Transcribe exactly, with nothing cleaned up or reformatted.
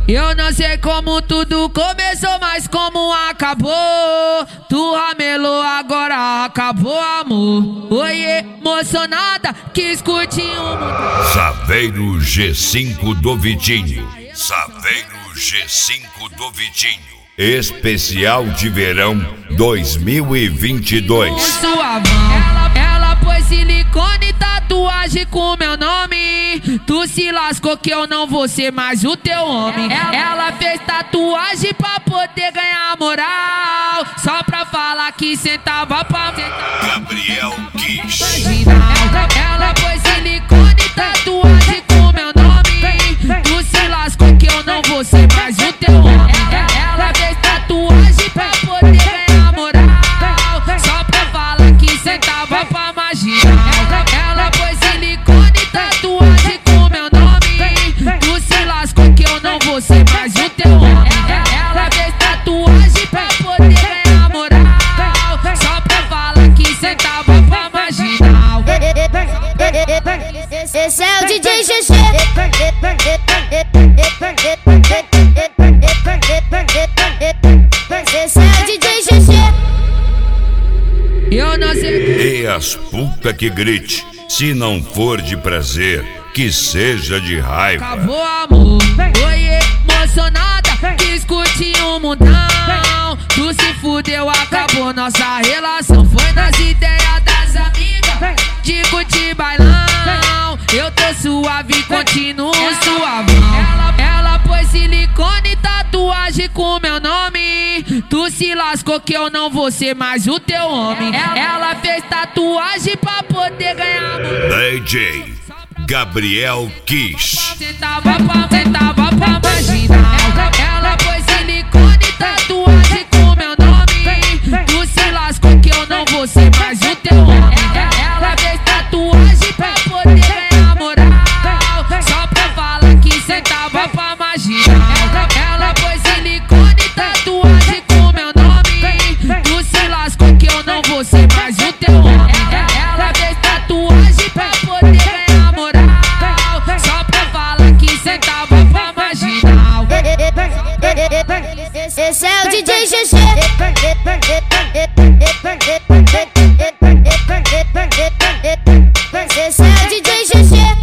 Eu não sei como tudo começou, mas como acabou. Tu ramelou, agora acabou, amor. Oi, emocionada, quis curtir um mundo. Saveiro G cinco do Vitinho. Saveiro G cinco do Vitinho. Especial de verão dois mil e vinte e dois. Sua mão, ela, ela pôs silicone e tatuagem com meu nome. Tu se lascou que eu não vou ser mais o teu homem. Ela, ela fez tatuagem pra poder ganhar moral, só pra falar que sentava pra sentar. Gabriel Kiss. Ela, ela pôs silicone e tatuagem com meu nome. Tu se lascou que eu não vou ser mais o teu homem. Ela fez tatuagem pra poder ganhar moral, só pra falar que sentava pra marginal. Ela pôs silicone e tatuagem com meu nome. Tu se lascou que eu não vou ser mais o teu homem. Ela fez tatuagem pra poder ganhar moral, só pra falar que sentava pra marginal. Esse é o D J G G. Esse é o D J G G. Eu não sei. E as puta que grite, se não for de prazer, que seja de raiva. Acabou, amor. Oi, emocionada, quis curtir um mundão. Tu se fudeu, acabou nossa relação. Foi nas ideias das amigas de curtir bailão. Eu tô suave, continuo suavão. Ela, ela pôs silicone e tatuagem com meu nome. Tu se lascou que eu não vou ser mais o teu homem. Ela, ela fez tatuagem pra poder ganhar amor. D J Gabriel Kiss. Sentava pra, sentava pra marginal. Ela pôs silicone e tatuagem com meu nome. Tu se lascou que eu não vou ser mais o teu homem. Ela fez tatuagem pra poder ganhar moral, só pra falar que sentava pra marginal. Ela pôs silicone e tatuagem com meu nome. Tu se lascou que eu não vou ser mais o teu homem. Ela fez tatuagem pra poder ganhar moral, só pra falar que sentava pra marginal. Esse é o D J G G. Esse é o D J G G.